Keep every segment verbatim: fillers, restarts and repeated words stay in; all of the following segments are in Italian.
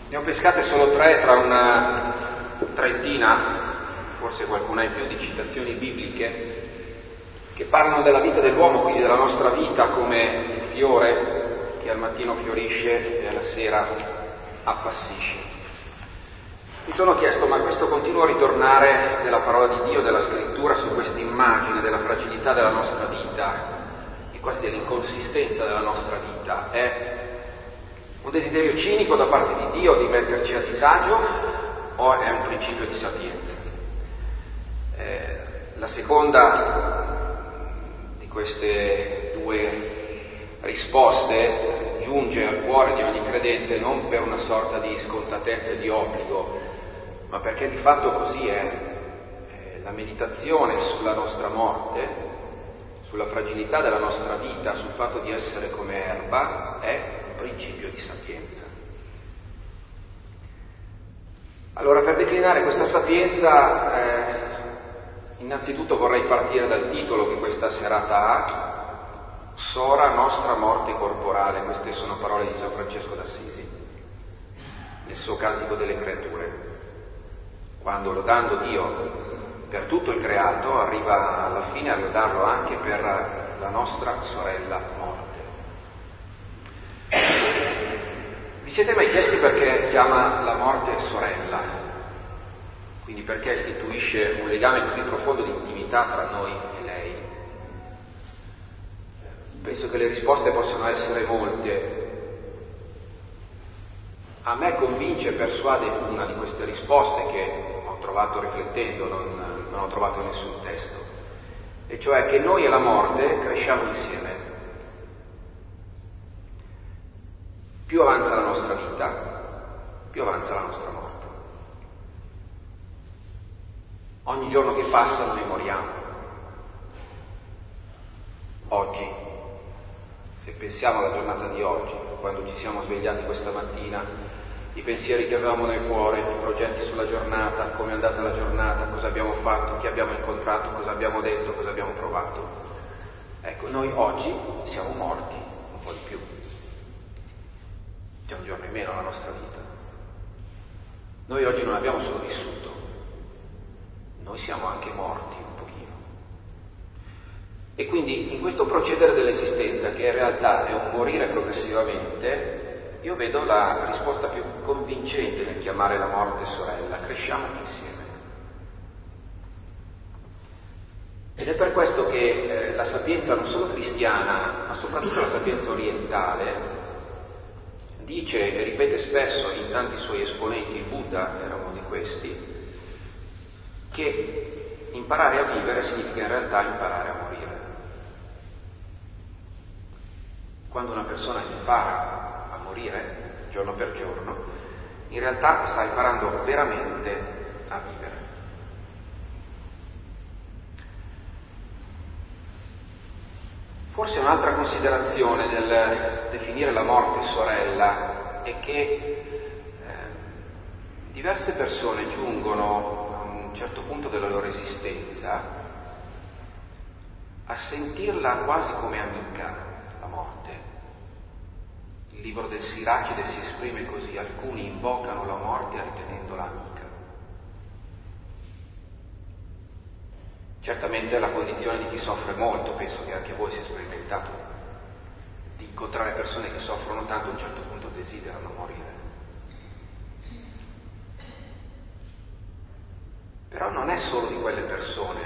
Ne ho pescate solo tre tra una trentina, forse qualcuna in più, di citazioni bibliche che parlano della vita dell'uomo, quindi della nostra vita come il fiore che al mattino fiorisce e alla sera appassisce. Mi sono chiesto, ma questo continuo ritornare della parola di Dio, della scrittura, su questa immagine della fragilità della nostra vita e quasi dell'inconsistenza della nostra vita, è un desiderio cinico da parte di Dio di metterci a disagio o è un principio di sapienza? Eh, la seconda di queste due risposte giunge al cuore di ogni credente non per una sorta di scontatezza e di obbligo, ma perché di fatto così è. Eh, la meditazione sulla nostra morte, sulla fragilità della nostra vita, sul fatto di essere come erba, è un principio di sapienza. Allora, per declinare questa sapienza, eh, innanzitutto vorrei partire dal titolo che questa serata ha, Sora nostra morte corporale. Queste sono parole di San Francesco d'Assisi, nel suo Cantico delle Creature, quando lodando Dio per tutto il creato arriva alla fine a lodarlo anche per la nostra sorella morte. Vi siete mai chiesti perché chiama la morte sorella? Quindi perché istituisce un legame così profondo di intimità tra noi e lei? Penso che le risposte possono essere molte. A me convince e persuade una di queste risposte che ho trovato riflettendo, non, non ho trovato nessun testo, e cioè che noi e la morte cresciamo insieme. Più avanza la nostra vita, più avanza la nostra morte. Ogni giorno che passa noi moriamo. Oggi, se pensiamo alla giornata di oggi, quando ci siamo svegliati questa mattina, i pensieri che avevamo nel cuore, i progetti sulla giornata, come è andata la giornata, cosa abbiamo fatto, chi abbiamo incontrato, cosa abbiamo detto, cosa abbiamo provato. Ecco, noi oggi siamo morti, un po' di più. C'è un giorno in meno alla nostra vita. Noi oggi non abbiamo solo vissuto, noi siamo anche morti un pochino. E quindi in questo procedere dell'esistenza, che in realtà è un morire progressivamente, io vedo la risposta più convincente nel chiamare la morte sorella: cresciamo insieme. Ed è per questo che eh, la sapienza non solo cristiana, ma soprattutto la sapienza orientale, dice e ripete spesso in tanti suoi esponenti, il Buddha era uno di questi, che imparare a vivere significa in realtà imparare a morire. Quando una persona impara a morire giorno per giorno, in realtà sta imparando veramente a vivere. Forse un'altra considerazione nel definire la morte sorella è che eh, diverse persone giungono a un certo punto della loro esistenza a sentirla quasi come amica, la morte. Il libro del Siracide si esprime così: alcuni invocano la morte ritenendola amica. Certamente è la condizione di chi soffre molto, penso che anche voi sia sperimentato di incontrare persone che soffrono tanto, a un certo punto desiderano morire. Però non è solo di quelle persone,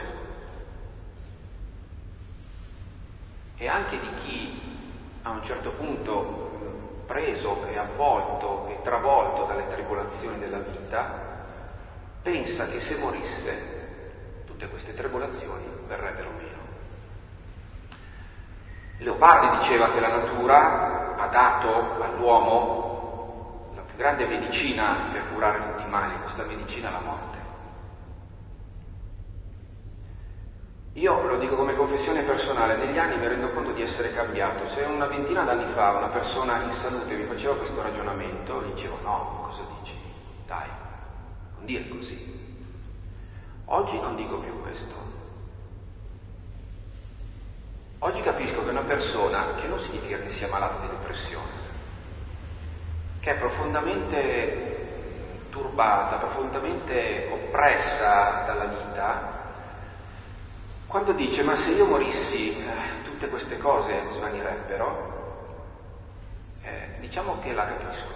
è anche di chi a un certo punto, preso e avvolto e travolto dalle tribolazioni della vita, pensa che se morisse tutte queste tribolazioni verrebbero meno. Leopardi diceva che la natura ha dato all'uomo la più grande medicina per curare tutti i mali, questa medicina è la morte. Io lo dico come confessione personale, negli anni mi rendo conto di essere cambiato. Se una ventina d'anni fa una persona in salute mi faceva questo ragionamento, gli dicevo: no, cosa dici? Dai, non dire così. Oggi non dico più questo. Oggi capisco che una persona, che non significa che sia malata di depressione, che è profondamente turbata, profondamente oppressa dalla vita, quando dice: ma se io morissi eh, tutte queste cose svanirebbero, eh, diciamo che la capisco.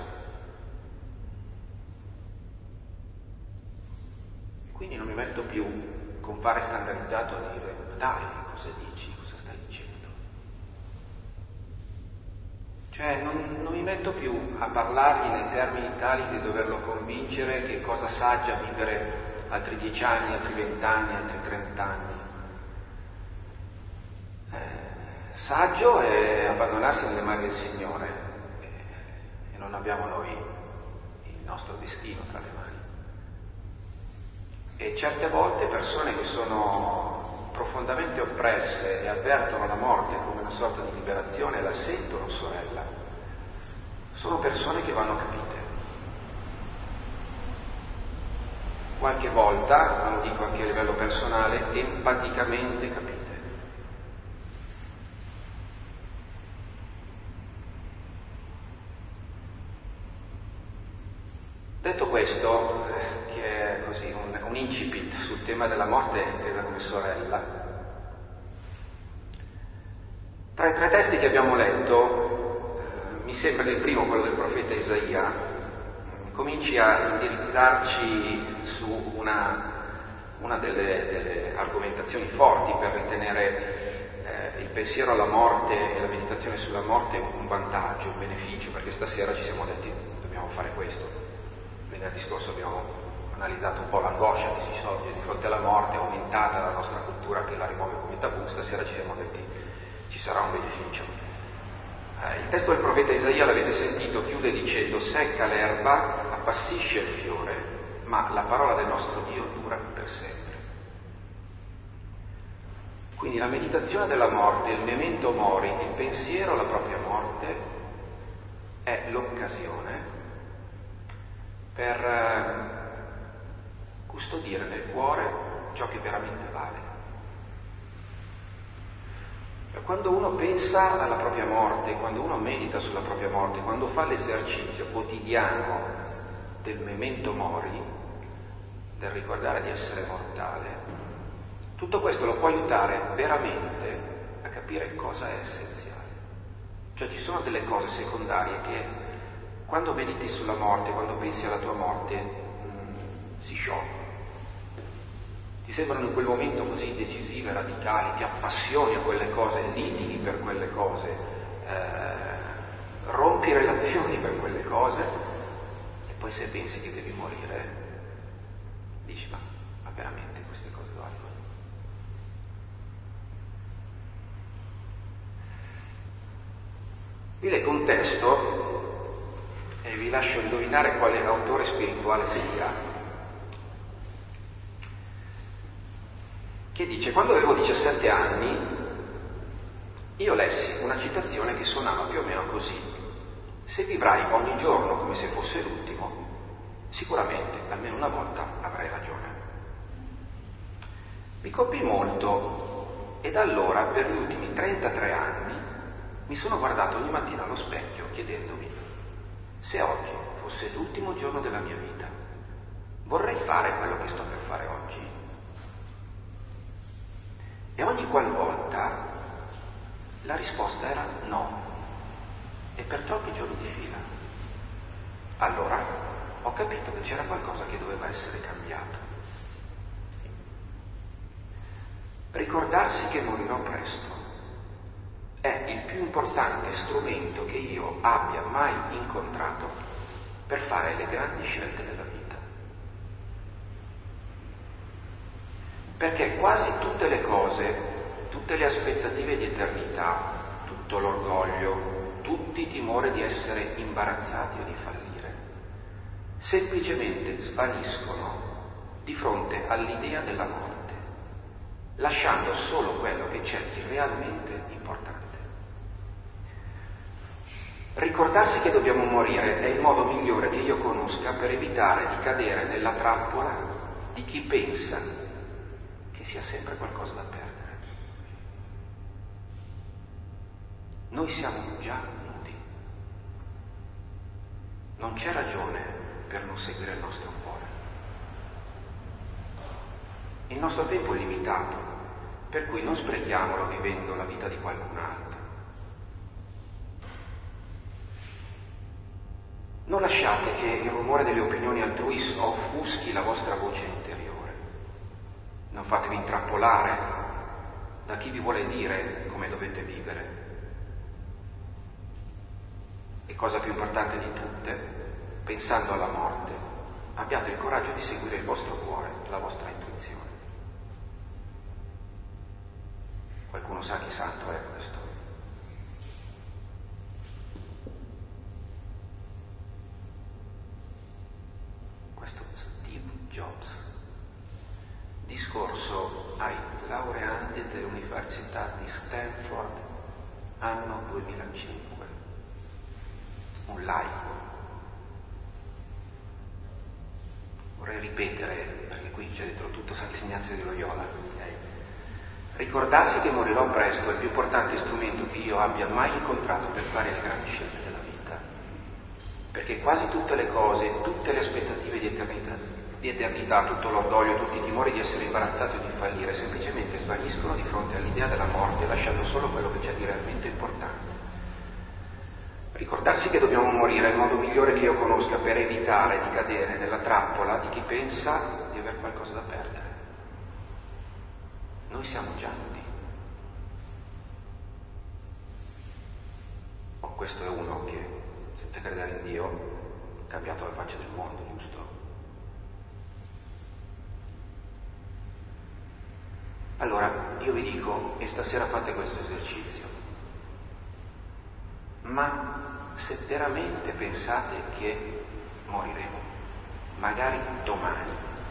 Quindi non mi metto più con fare scandalizzato a dire: ma dai, cosa dici, cosa stai dicendo? Cioè non, non mi metto più a parlargli nei termini tali di doverlo convincere che cosa saggia vivere altri dieci anni, altri vent'anni, altri trent'anni. Eh, saggio è abbandonarsi nelle mani del Signore, eh, e non abbiamo noi il nostro destino tra le mani. E certe volte persone che sono profondamente oppresse e avvertono la morte come una sorta di liberazione, la sentono sorella, sono persone che vanno capite. Qualche volta, ma lo dico anche a livello personale, empaticamente capite. Detto questo, che è così un, un incipit sul tema della morte intesa come sorella, tra i tre testi che abbiamo letto, eh, mi sembra che il primo, quello del profeta Isaia, cominci a indirizzarci su una, una delle, delle argomentazioni forti per ritenere eh, il pensiero alla morte e la meditazione sulla morte un vantaggio, un beneficio, perché stasera ci siamo detti dobbiamo fare questo. Venerdì scorso abbiamo analizzato un po' l'angoscia che si sogge di fronte alla morte, aumentata dalla nostra cultura che la rimuove come tabù. Stasera ci siamo detti ci sarà un beneficio. Eh, il testo del profeta Isaia, l'avete sentito, chiude dicendo: secca l'erba, appassisce il fiore, ma la parola del nostro Dio dura per sempre. Quindi la meditazione della morte, il memento mori, il pensiero alla propria morte è l'occasione per custodire nel cuore ciò che veramente vale. Quando uno pensa alla propria morte, quando uno medita sulla propria morte, quando fa l'esercizio quotidiano del memento mori, del ricordare di essere mortale, tutto questo lo può aiutare veramente a capire cosa è essenziale. Cioè ci sono delle cose secondarie che quando mediti sulla morte, quando pensi alla tua morte, mh, si sciolgono. Ti sembrano in quel momento così decisive, radicali, ti appassioni a quelle cose, litighi per quelle cose, eh, rompi relazioni per quelle cose, e poi se pensi che devi morire, dici: ma, ma veramente queste cose valgono? Vi leggo un testo e vi lascio indovinare quale autore spirituale sia, che dice: quando avevo diciassette anni io lessi una citazione che suonava più o meno così: se vivrai ogni giorno come se fosse l'ultimo, sicuramente almeno una volta avrai ragione. Mi colpì molto e da allora per gli ultimi trentatré anni mi sono guardato ogni mattina allo specchio chiedendomi: se oggi fosse l'ultimo giorno della mia vita, vorrei fare quello che sto per fare oggi? E ogni qualvolta la risposta era no, e per troppi giorni di fila. Allora ho capito che c'era qualcosa che doveva essere cambiato. Ricordarsi che morirò presto è il più importante strumento che io abbia mai incontrato per fare le grandi scelte della vita. Perché quasi tutte le cose, tutte le aspettative di eternità, tutto l'orgoglio, tutti i timori di essere imbarazzati o di fallire, semplicemente svaniscono di fronte all'idea della morte, lasciando solo quello che c'è di realmente importante. Ricordarsi che dobbiamo morire è il modo migliore che io conosca per evitare di cadere nella trappola di chi pensa che sia sempre qualcosa da perdere. Noi siamo già nudi. non c'è ragione per non seguire il nostro cuore. Il nostro tempo è limitato, per cui non sprechiamolo vivendo la vita di qualcun altro. Non lasciate che il rumore delle opinioni altrui offuschi la vostra voce interiore. Non fatevi intrappolare da chi vi vuole dire come dovete vivere. E cosa più importante di tutte, pensando alla morte, abbiate il coraggio di seguire il vostro cuore, la vostra intuizione. Qualcuno sa chi santo è questo? Questo Steve Jobs. Discorso ai laureandi dell'Università di Stanford, anno duemilacinque. Un laico. Vorrei ripetere, perché qui c'è dentro tutto Sant'Ignazio di Loyola. Okay? Ricordarsi che morirò presto è il più importante strumento che io abbia mai incontrato per fare le grandi scelte della vita. Perché quasi tutte le cose, tutte le aspettative di eternità, di eternità, tutto l'orgoglio, tutti i timori di essere imbarazzato e di fallire, semplicemente svaniscono di fronte all'idea della morte, lasciando solo quello che c'è di realmente importante. Ricordarsi che dobbiamo morire è il modo migliore che io conosca per evitare di cadere nella trappola di chi pensa di aver qualcosa da perdere. Noi siamo già nudi. Oh, questo è uno che, senza credere in Dio, ha cambiato la faccia del mondo, giusto? Allora, io vi dico, e stasera fate questo esercizio, ma se veramente pensate che moriremo, magari domani,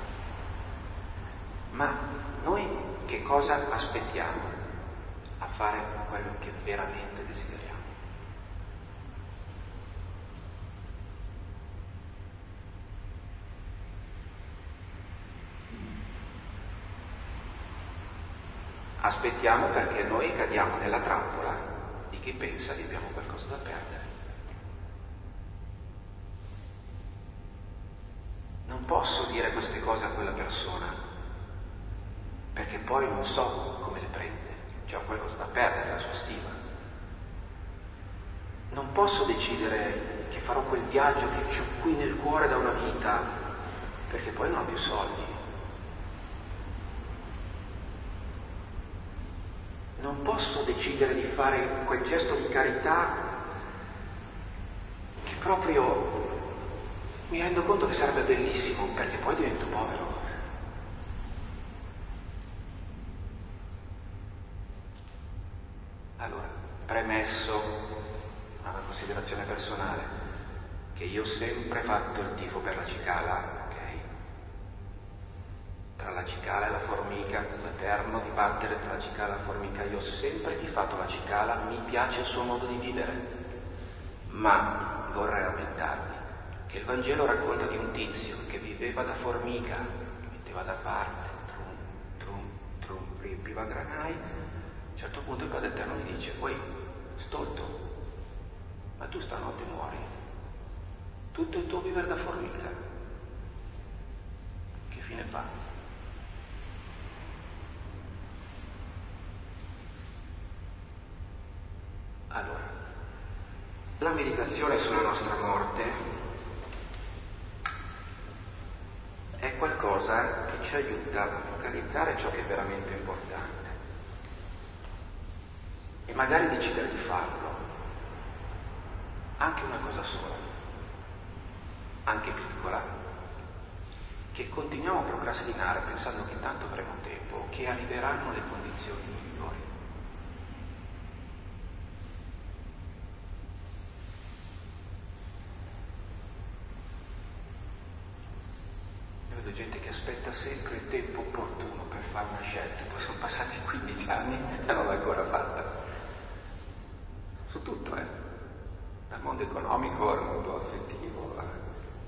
ma noi che cosa aspettiamo a fare quello che veramente desideriamo? Aspettiamo perché noi cadiamo nella trappola di chi pensa che abbiamo qualcosa da perdere. Non posso dire queste cose a quella persona, perché poi non so come le prende, c'è qualcosa da perdere, la sua stima. Non posso decidere che farò quel viaggio che ho qui nel cuore da una vita, perché poi non ho più soldi. Non posso decidere di fare quel gesto di carità che proprio mi rendo conto che sarebbe bellissimo, perché poi divento povero. Allora, premesso a una considerazione personale, che io ho sempre fatto il tifo per la cicala, ok? Tra la cicala e la formica, questo eterno dibattere tra la cicala e la formica, io ho sempre tifato la cicala, mi piace il suo modo di vivere, ma vorrei rammentarvi che il Vangelo racconta di un tizio che viveva da formica, metteva da parte, trum, trum, trum, riempiva granai. A un certo punto il Padre Eterno gli dice: "Poi, stolto, ma tu stanotte muori, tutto il tuo vivere da formica, che fine fa?" Allora, la meditazione sulla nostra morte è qualcosa che ci aiuta a focalizzare ciò che è veramente importante e magari decidere di farlo, anche una cosa sola, anche piccola, che continuiamo a procrastinare pensando che tanto avremo tempo, che arriveranno le condizioni migliori. Vedo gente che aspetta sempre il tempo opportuno per fare una scelta, poi sono passati quindici anni e non l'ha ancora fatta. Su tutto, eh? Dal mondo economico al mondo affettivo. Eh.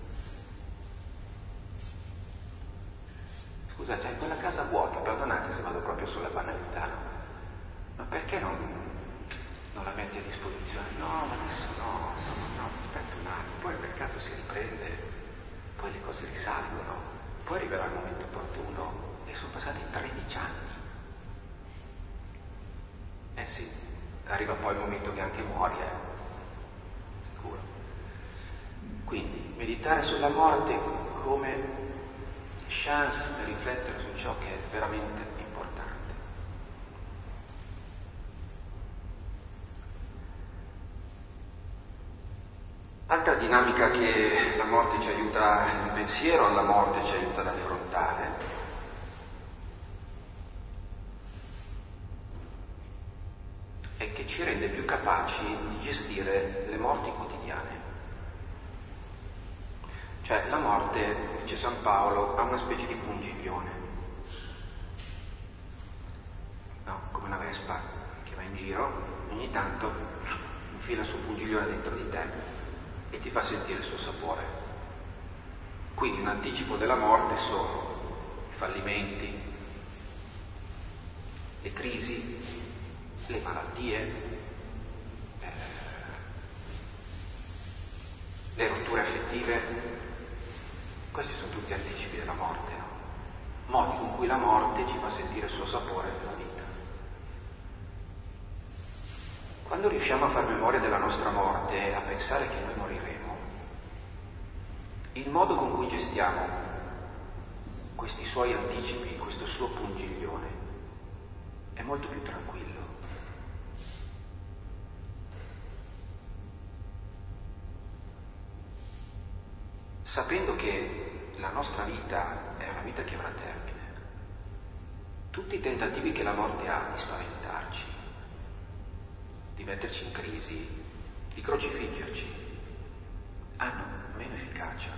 Scusa, c'è quella casa vuota, perdonate se vado proprio sulla banalità, no? Ma perché non, non la metti a disposizione? No, ma adesso no, no, no, aspetta un attimo, poi il mercato certo si riprende, poi le cose risalgono, poi arriverà il momento opportuno e sono passati tredici anni. Eh sì, arriva poi il momento che anche muori, eh, sicuro. Quindi meditare sulla morte come chance per riflettere su ciò che è veramente importante. Altra dinamica che la morte ci aiuta, il pensiero alla morte ci aiuta ad affrontare, è che ci rende più capaci di gestire le morti quotidiane. Cioè la morte, dice San Paolo, ha una specie di pungiglione, no? Come una vespa che va in giro, ogni tanto infila il suo pungiglione dentro di te e ti fa sentire il suo sapore. Quindi un anticipo della morte sono i fallimenti, le crisi, le malattie, eh, le rotture affettive. Questi sono tutti anticipi della morte, no? Modi con cui la morte ci fa sentire il suo sapore nella vita. Quando riusciamo a far memoria della nostra morte, a pensare che noi moriremo, il modo con cui gestiamo questi suoi anticipi, questo suo pungiglione, è molto più tranquillo. Sapendo che la nostra vita è una vita che avrà termine, tutti i tentativi che la morte ha di spaventarci, di metterci in crisi, di crocifiggerci, hanno meno efficacia.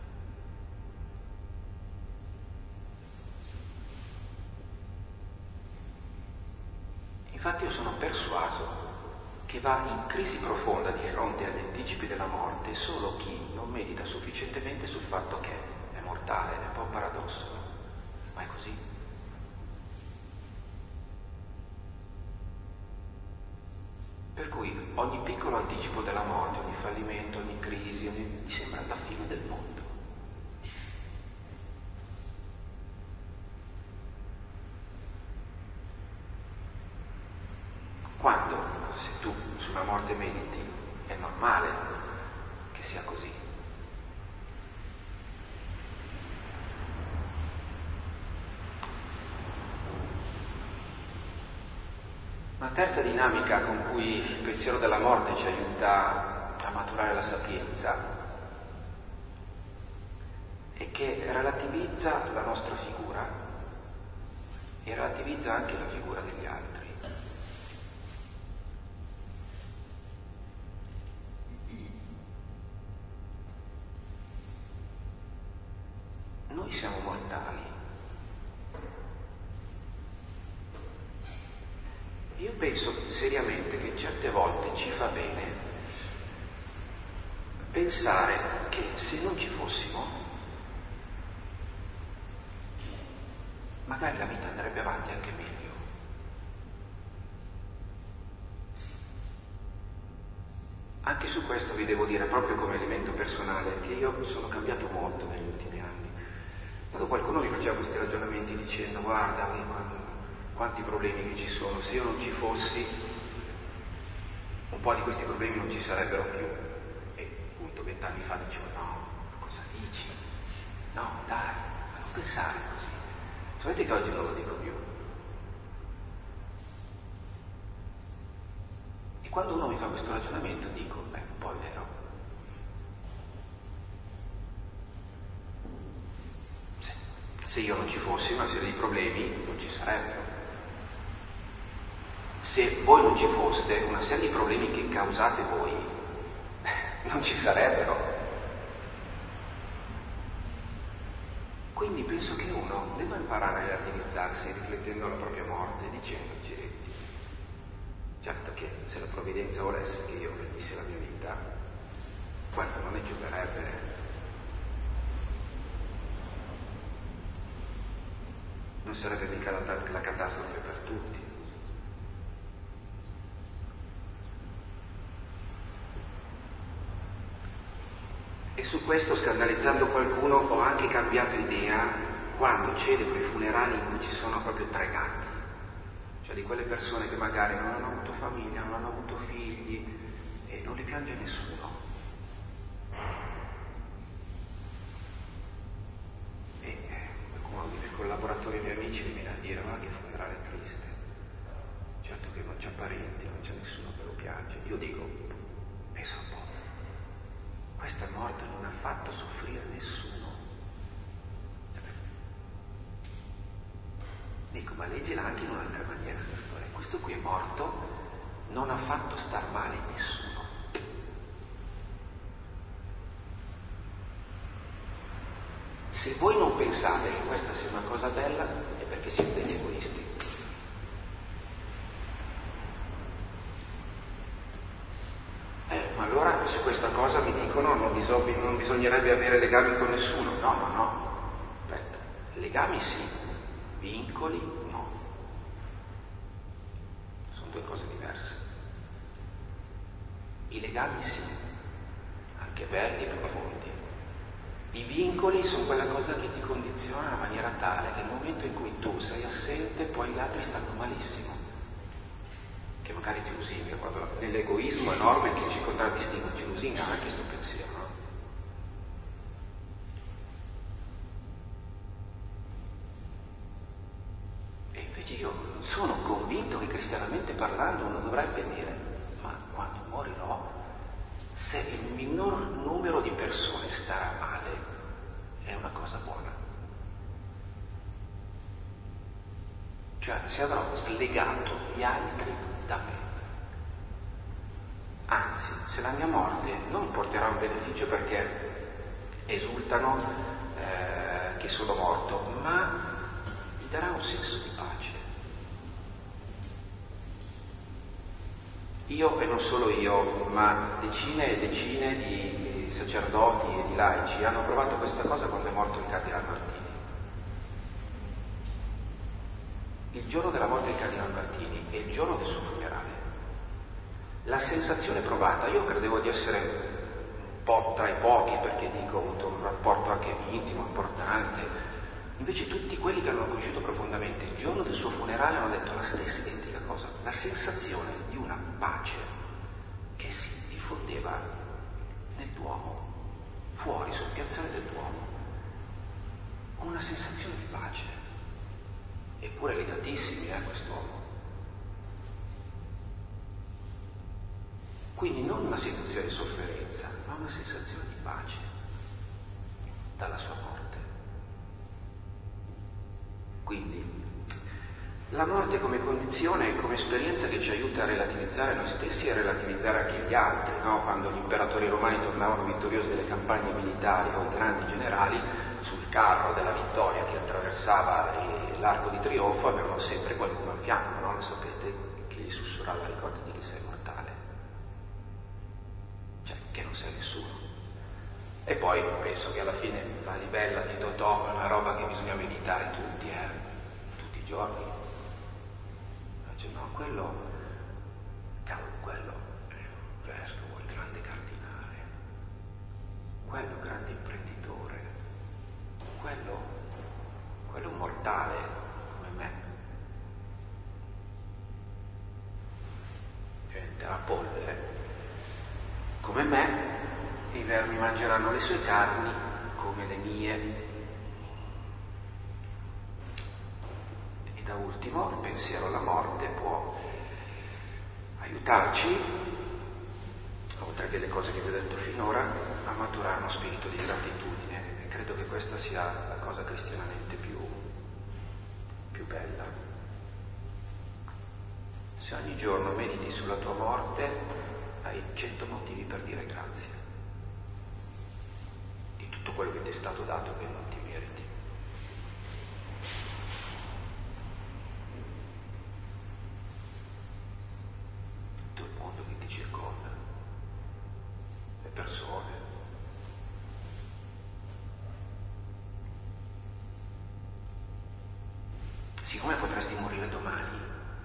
Infatti io sono persuaso che va in crisi profonda di fronte agli anticipi della morte solo chi non medita sufficientemente sul fatto che è mortale. È un po' un paradosso, ma è così. Per cui ogni piccolo anticipo della morte, ogni fallimento, ogni crisi, ogni... mi sembra la fine del mondo. Quando, se tu sulla morte mediti, è normale che sia così. Una terza dinamica con cui il pensiero della morte ci aiuta a maturare la sapienza è che relativizza la nostra figura e relativizza anche la figura degli altri. Noi siamo mortali. Io penso seriamente che certe volte ci fa bene pensare che se non ci fossimo, magari la vita andrebbe avanti anche meglio. Anche su questo vi devo dire, proprio come elemento personale, che io sono cambiato molto negli ultimi anni. Quando qualcuno mi faceva questi ragionamenti dicendo guarda quanti problemi che ci sono, se io non ci fossi un po' di questi problemi non ci sarebbero più. E appunto vent'anni fa dicevo no, cosa dici? No, dai, ma non pensare così. Sapete che oggi non lo dico più. E quando uno mi fa questo ragionamento dico, beh, un po' è vero. Se, se io non ci fossi, una serie di problemi non ci sarebbero. Se voi non ci foste, una serie di problemi che causate voi non ci sarebbero. Quindi penso che uno debba imparare a relativizzarsi riflettendo alla propria morte, dicendoci certo che se la provvidenza volesse che io finissi la mia vita, quello non ne gioverebbe. Non sarebbe mica la, la catastrofe per tutti. E su questo, scandalizzando qualcuno, ho anche cambiato idea quando celebro i funerali in cui ci sono proprio tre gatti. Cioè di quelle persone che magari non hanno avuto famiglia, non hanno avuto figli e non li piange nessuno. E qualcuno dei miei collaboratori e miei amici mi viene a dire: ma che funerale triste. Certo che non c'è parenti, non c'è nessuno che lo piange. Io dico, pensa un po', questa morte non ha fatto soffrire nessuno. Dico, ma leggila anche in un'altra maniera questa storia. Questo qui è morto, non ha fatto star male nessuno. Se voi non pensate che questa sia una cosa bella, è perché siete degli egoisti. Eh, ma allora su questa cosa mi dicono non, bisog- non bisognerebbe avere legami con nessuno. No, no, no. Aspetta, legami sì, vincoli no. Sono due cose diverse. I legami sì, anche belli e profondi. I vincoli sono quella cosa che ti condiziona in una maniera tale che nel momento in cui tu sei assente, poi gli altri stanno malissimo. Che magari ti lusinga, quando nell'egoismo enorme che ci contraddistingue, ci lusinga anche questo pensiero, no? E invece io sono convinto che cristianamente parlando uno dovrebbe dire: ma quando morirò, se il minor numero di persone starà male, è una cosa buona. Cioè, se avrò slegato gli altri da me. Anzi, se la mia morte non mi porterà un beneficio perché esultano eh, che sono morto, ma mi darà un senso di pace. Io, e non solo io, ma decine e decine di sacerdoti e di laici hanno provato questa cosa quando è morto il cardinal Martini. Il giorno della morte del cardinal Martini e il giorno del suo funerale, la sensazione provata, io credevo di essere un po' tra i pochi, perché dico, ho avuto un rapporto anche intimo, importante. Invece tutti quelli che hanno conosciuto profondamente il giorno del suo funerale hanno detto la stessa identica cosa, la sensazione di una pace che si diffondeva nel Duomo, fuori sul piazzale del Duomo, una sensazione di pace, eppure legatissimi a quest'uomo. Quindi non una sensazione di sofferenza, ma una sensazione di pace dalla sua morte. Quindi la morte come condizione, come esperienza che ci aiuta a relativizzare noi stessi e a relativizzare anche gli altri, no? Quando gli imperatori romani tornavano vittoriosi delle campagne militari o i grandi generali, sul carro della vittoria che attraversava l'arco di trionfo avevano sempre qualcuno al fianco, no? Lo sapete, che gli sussurrava: ricordati che sei mortale, cioè che non sei nessuno. E poi penso che alla fine la libella di Totò è una roba che bisogna meditare tutti, eh, tutti i giorni. Cioè, no, quello, cavolo, quello è un vescovo, il grande cardinale, quello grande imprenditore, quello, quello mortale come me. Diventerà polvere come me, i vermi mangeranno le sue carni come le mie. E da ultimo, il pensiero alla morte può aiutarci, oltre che le cose che vi ho detto finora, a maturare uno spirito di gratitudine. E credo che questa sia la cosa cristianamente più, più bella. Se ogni giorno mediti sulla tua morte, hai cento motivi per dire grazie di tutto quello che ti è stato dato che non ti meriti. Tutto il mondo che ti circonda, le persone. Siccome potresti morire domani,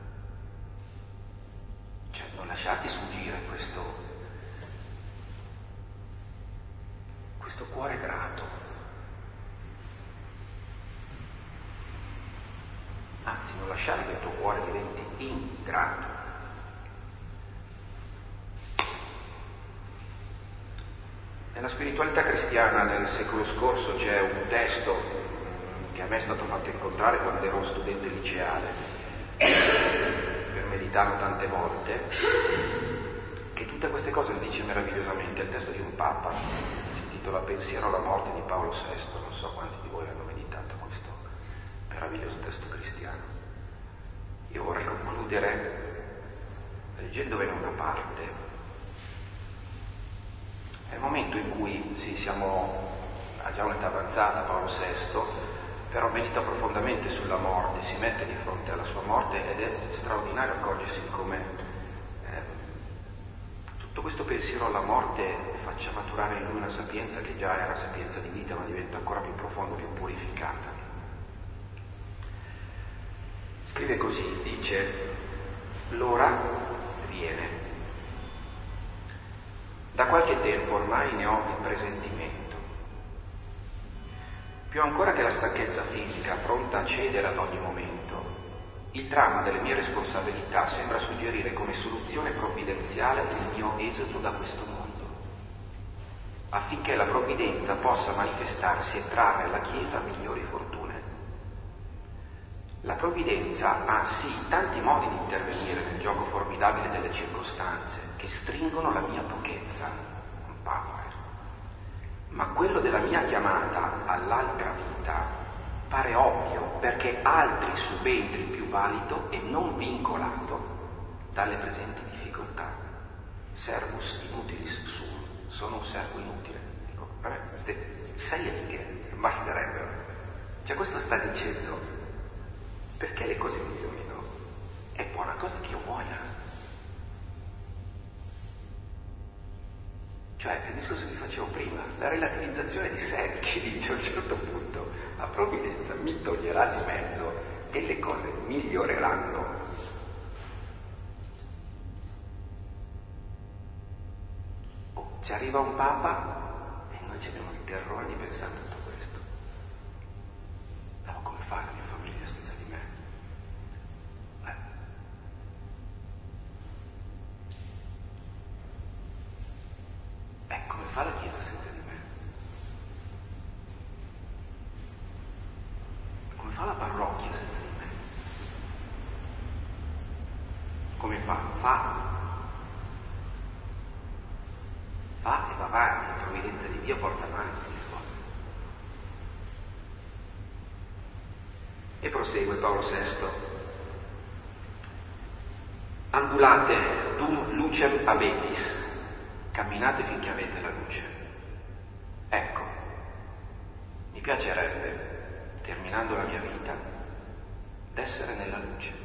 cioè non lasciarti sfuggire questo questo cuore grato. Anzi, non lasciare che il tuo cuore diventi ingrato. Nella spiritualità cristiana del secolo scorso c'è un testo che a me è stato fatto incontrare quando ero studente liceale, per meditarlo tante volte, che tutte queste cose le dice meravigliosamente. È il testo di un Papa, si intitola Pensiero alla morte di Paolo sesto. Non so quanti di voi hanno meditato questo meraviglioso testo cristiano. Io vorrei concludere leggendovene una parte. Nel momento in cui sì, siamo a già un'età avanzata, Paolo sesto, però medita profondamente sulla morte, si mette di fronte alla sua morte ed è straordinario accorgersi come eh, tutto questo pensiero alla morte faccia maturare in lui una sapienza che già era sapienza di vita, ma diventa ancora più profonda, più purificata. Scrive così, dice: l'ora viene. Da qualche tempo ormai ne ho il presentimento. Più ancora che la stanchezza fisica, pronta a cedere ad ogni momento, il dramma delle mie responsabilità sembra suggerire come soluzione provvidenziale il mio esodo da questo mondo, affinché la provvidenza possa manifestarsi e trarre alla Chiesa migliori fortune. La provvidenza ha sì tanti modi di intervenire nel gioco formidabile delle circostanze che stringono la mia pochezza, un power. Ma quello della mia chiamata all'altra vita pare ovvio, perché altri subentri più valido e non vincolato dalle presenti difficoltà. Servus inutilis sum, sono un servo inutile. Dico, vabbè, queste sei righe basterebbero. Cioè questo sta dicendo: perché le cose migliorino? È buona cosa che io muoia. Cioè, il discorso che facevo prima, la relativizzazione di sé, che dice a un certo punto, la provvidenza mi toglierà di mezzo e le cose miglioreranno. Oh, ci arriva un Papa e noi ci abbiamo il terrore di pensare a tutto questo. Ma come fa la mia famiglia senza di me? Eh, come fa la Chiesa senza di me? Come fa la parrocchia senza di me? Come fa? Fa. Fa e va avanti, la provvidenza di Dio porta avanti le cose. E prosegue Paolo sesto. Ambulate dum lucem abetis. Camminate finché avete la luce. Ecco, mi piacerebbe, terminando la mia vita, d'essere nella luce.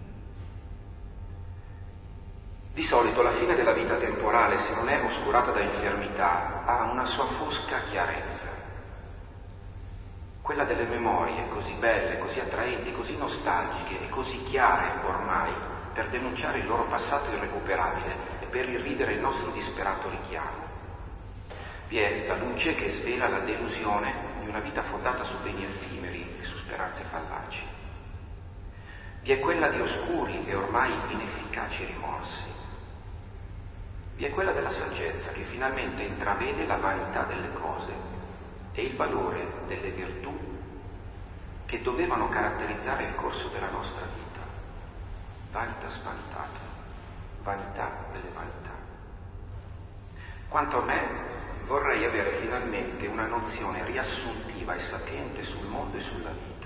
Di solito la fine della vita temporale, se non è oscurata da infermità, ha una sua fosca chiarezza. Quella delle memorie, così belle, così attraenti, così nostalgiche e così chiare ormai, per denunciare il loro passato irrecuperabile e per irridere il nostro disperato richiamo. Vi è la luce che svela la delusione di una vita fondata su beni effimeri e su speranze fallaci. Vi è quella di oscuri e ormai inefficaci rimorsi. Vi è quella della saggezza che finalmente intravede la vanità delle cose e il valore delle virtù che dovevano caratterizzare il corso della nostra vita. Vanitas vanitatum, vanità delle vanità. Quanto a me, vorrei avere finalmente una nozione riassuntiva e sapiente sul mondo e sulla vita.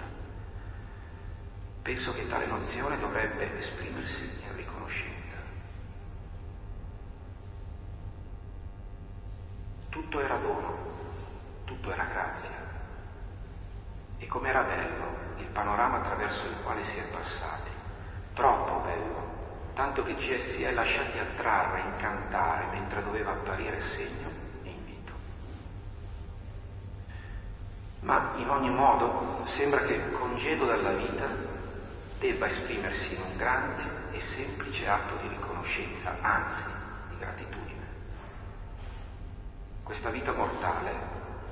Penso che tale nozione dovrebbe esprimersi in riconoscenza. Tutto era dono, tutto era grazia. E com'era bello il panorama attraverso il quale si è passati. Troppo bello, tanto che ci si è lasciati attrarre, incantare, mentre doveva apparire segno e invito. Ma in ogni modo sembra che il congedo dalla vita debba esprimersi in un grande e semplice atto di riconoscenza, anzi di gratitudine. Questa vita mortale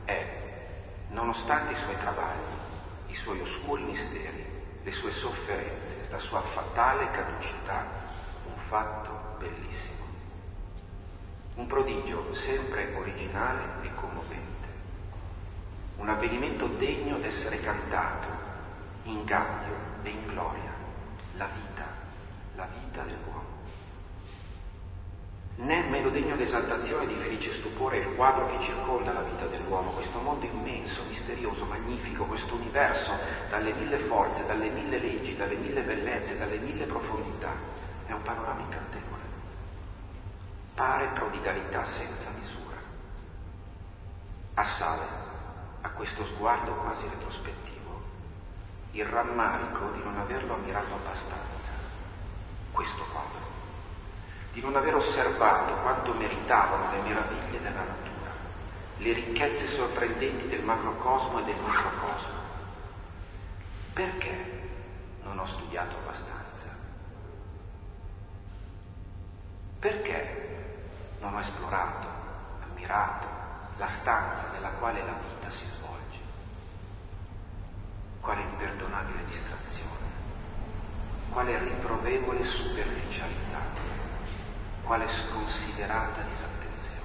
nonostante i suoi travagli, i suoi oscuri misteri, le sue sofferenze, la sua fatale caducità, un fatto bellissimo. Un prodigio sempre originale e commovente. Un avvenimento degno d'essere cantato in gambio e in gloria. La vita, la vita dell'uomo. Né meno degno d'esaltazione e di felice stupore il quadro che circonda la vita dell'uomo, questo mondo immenso, misterioso, magnifico, questo universo, dalle mille forze, dalle mille leggi, dalle mille bellezze, dalle mille profondità. È un panorama incantevole. Pare prodigalità senza misura. Assale a questo sguardo quasi retrospettivo il rammarico di non averlo ammirato abbastanza, questo quadro, di non aver osservato quanto meritavano le meraviglie della natura, le ricchezze sorprendenti del macrocosmo e del microcosmo. Perché non ho studiato abbastanza? Perché non ho esplorato, ammirato la stanza nella quale la vita si svolge? Quale imperdonabile distrazione, quale riprovevole superficialità, quale sconsiderata disattenzione.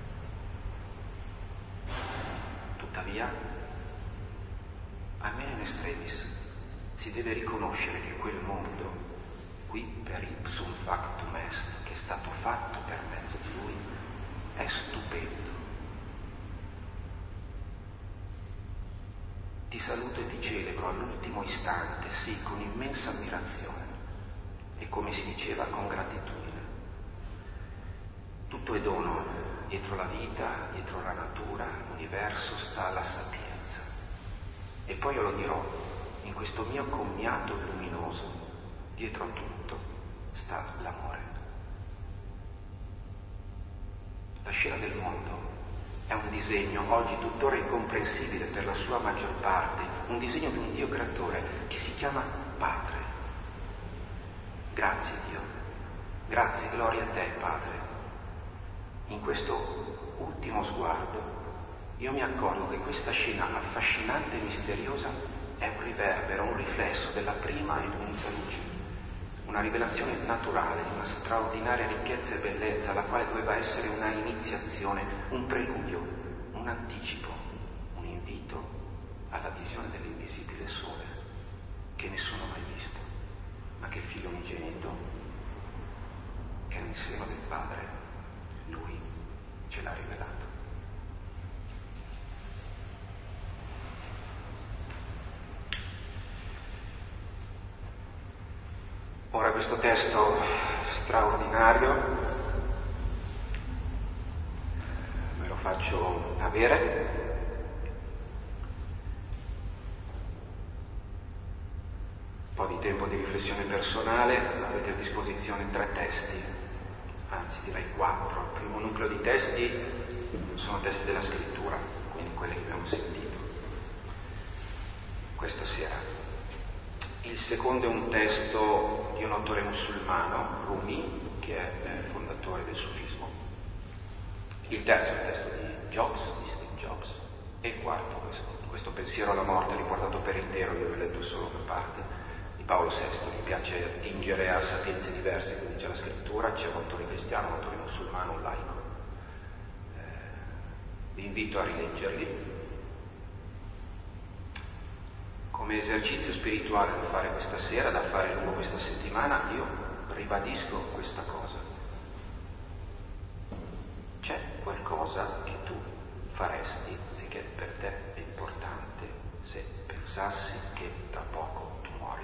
Tuttavia, almeno in extremis, si deve riconoscere che quel mondo, qui per ipsum factum est, che è stato fatto per mezzo di lui, è stupendo. Ti saluto e ti celebro all'ultimo istante, sì, con immensa ammirazione e, come si diceva, con gratitudine. Tutto è dono, dietro la vita, dietro la natura, l'universo sta la sapienza. E poi io lo dirò, in questo mio commiato luminoso, dietro a tutto sta l'amore. La scena del mondo è un disegno oggi tuttora incomprensibile per la sua maggior parte, un disegno di un Dio creatore che si chiama Padre. Grazie Dio, grazie, gloria a te Padre. In questo ultimo sguardo io mi accorgo che questa scena affascinante e misteriosa è un riverbero, un riflesso della prima ed unica luce, una rivelazione naturale di una straordinaria ricchezza e bellezza, la quale doveva essere una iniziazione, un preludio, un anticipo, un invito alla visione dell'invisibile sole, che nessuno ha mai visto, ma che il Figlio unigenito, che è nel seno del Padre, Lui ce l'ha rivelato. Ora questo testo straordinario me lo faccio avere. Un po' di tempo di riflessione personale, avete a disposizione tre testi, anzi direi quattro. Il primo nucleo di testi sono testi della scrittura, quindi quelli che abbiamo sentito questa sera. Il secondo è un testo di un autore musulmano, Rumi, che è eh, fondatore del sufismo. Il terzo è il testo di Jobs, di Steve Jobs. E il quarto, questo, questo pensiero alla morte riportato per intero, io ho letto solo una parte, di Paolo sesto. Mi piace attingere a sapienze diverse, come dice la scrittura. C'è un autore cristiano, un autore musulmano, un laico. Eh, vi invito a rileggerli. Come esercizio spirituale da fare questa sera, da fare lungo questa settimana, io ribadisco questa cosa. C'è qualcosa che tu faresti e che per te è importante se pensassi che tra poco tu muori?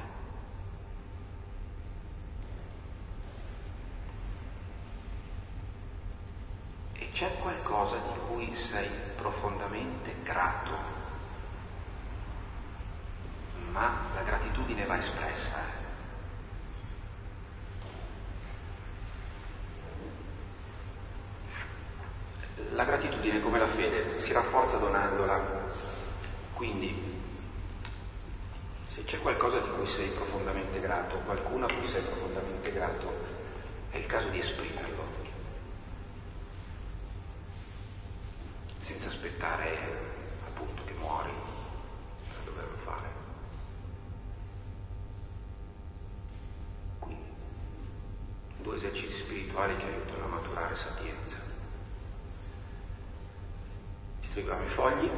E c'è qualcosa di cui sei profondamente grato? Ma la gratitudine va espressa. La gratitudine, come la fede, si rafforza donandola. Quindi, se c'è qualcosa di cui sei profondamente grato, qualcuno a cui sei profondamente grato, è il caso di esprimerlo, senza aspettare appunto che muori. piccoli esercizi spirituali che aiutano a maturare sapienza. Distribuiamo i fogli.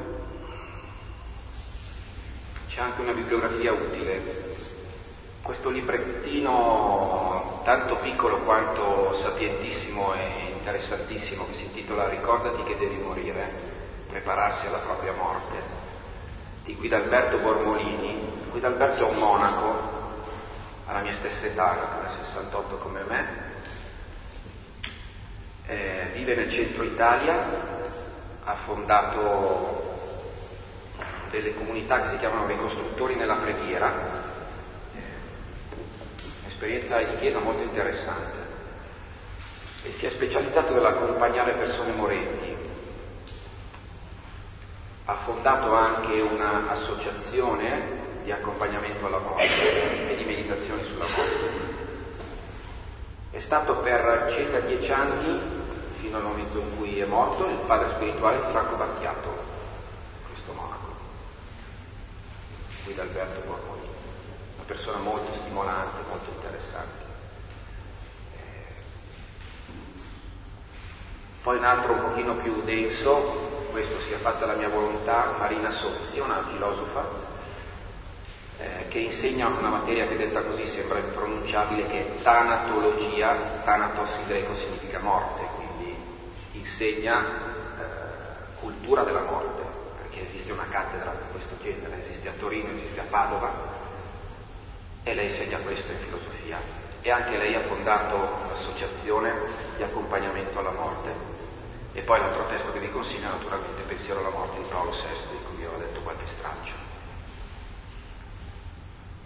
C'è anche una bibliografia utile. Questo librettino tanto piccolo quanto sapientissimo e interessantissimo che si intitola Ricordati che devi morire, prepararsi alla propria morte, di Guidalberto Bormolini. Guidalberto è un monaco, alla mia stessa età, nel sessantotto come me, eh, vive nel centro Italia, ha fondato delle comunità che si chiamano Ricostruttori nella Preghiera, un'esperienza di chiesa molto interessante, e si è specializzato nell'accompagnare persone morenti. Ha fondato anche un'associazione di accompagnamento alla morte e di meditazioni sulla morte. È stato per circa dieci anni, fino al momento in cui è morto, il padre spirituale di Franco Battiato, questo monaco, Guidalberto Bormolini. Una persona molto stimolante, molto interessante. Poi un altro un pochino più denso, questo sia fatta la mia volontà, Marina Sozzi, una filosofa, eh, che insegna una materia che detta così sembra impronunciabile, che è tanatologia. Thanatos in greco significa morte, quindi insegna eh, cultura della morte, perché esiste una cattedra di questo genere, esiste a Torino, esiste a Padova, e lei insegna questo in filosofia. E anche lei ha fondato un'associazione di accompagnamento alla morte. E poi l'altro testo che vi consiglio è naturalmente Pensiero alla morte di Paolo